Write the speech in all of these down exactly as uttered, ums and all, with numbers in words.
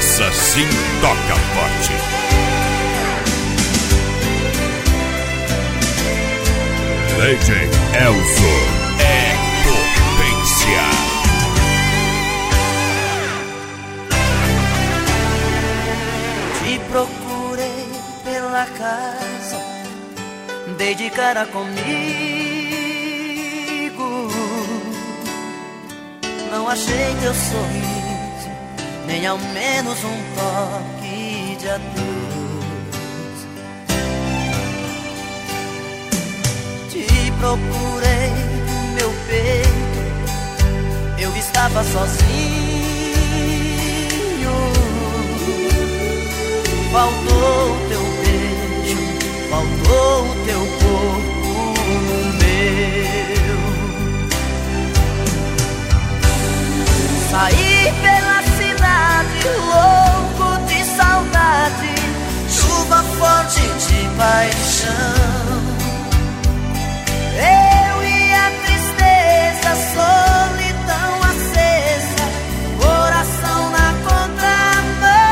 Essa sim toca forte. Legend Elzo é potência. Te procurei pela casa, dei de cara comigo. Não achei teu sorriso, nem ao menos um toque de adeus. Te procurei no meu peito, eu estava sozinho. Faltou o teu beijo, faltou o teu corpo meu. Saí pela cidade, louco de saudade, chuva forte de paixão. Eu e a tristeza, solidão acesa, coração na contramão.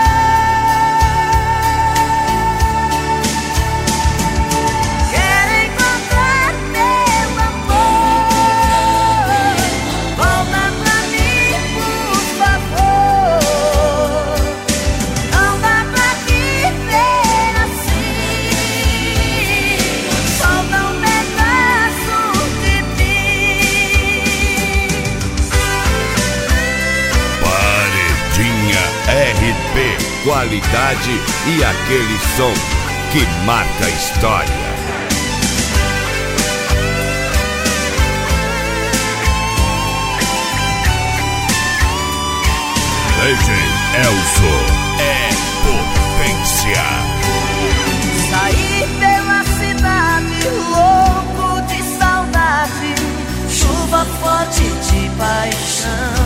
Quero encontrar teu amor, volta pra mim, por favor. Não dá pra viver assim, solta um pedaço de mim. Paredinha R P, qualidade e aquele som que marca a história. Legend Elzo é potência. Saí pela cidade, louco de saudade, chuva forte de paixão.